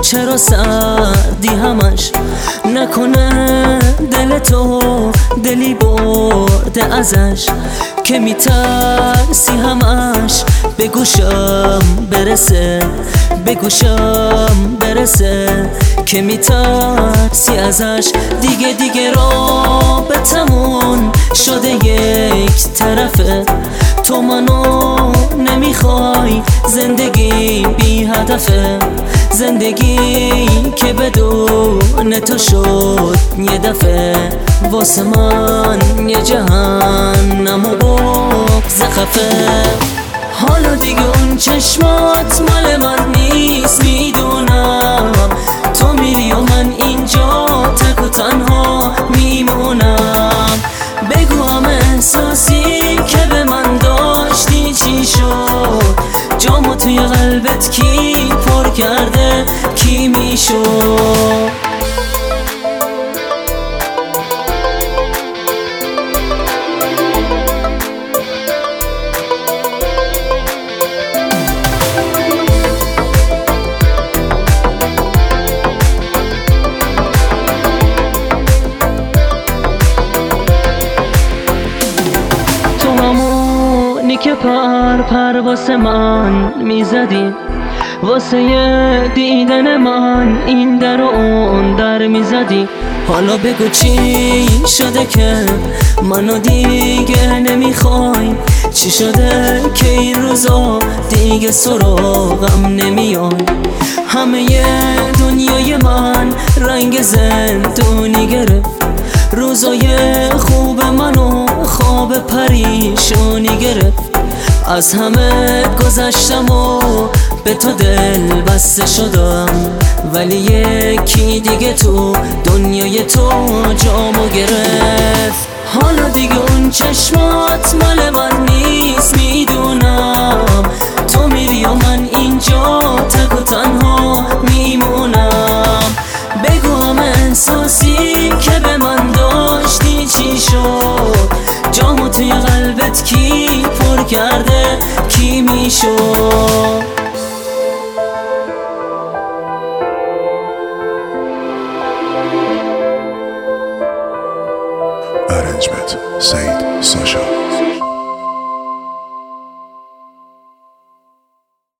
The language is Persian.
چرا سردی همش؟ نکنه دل تو دلی برده ازش که میترسی همش به گوشم برسه، به گوشم برسه که میترسی ازش. دیگه رابطمون شده یک طرفه، تو منو نمیخوای، زندگی بی هدفه، زندگی که بدون تو شد یه دفعه واسه من یه جهنم و بغض خفه. حالا دیگه اون چشمات مال من نیست میدونم، تو میری و من اینجا تک و تنها میمونم. بگو هم احساسی که به من داشتی چی شد؟ جامو توی قلبت کی پر کرده، کی میشد؟ که پر واسه من میزدی، واسه دیدن من این در و اون در میزدی. حالا بگو چی شده که منو دیگه نمیخوای؟ چی شده که این روزا دیگه سراغم نمیای؟ همه دنیای من رنگ زندونی گرفت، روزای خوب منو خواب پریشونی گرفت. از همه گذشتم و به تو دل بسته شدم، ولی یکی دیگه تو دنیای تو جامو گرفت. حالا دیگه اون چشمات مال من نیست میدونم، تو میری و من اینجا تک و تنها میمونم. بگو هم احساسی که به من داشتی چی شد؟ جامو توی قلبت کی پر کرده، کی میشد؟ Arrangement, say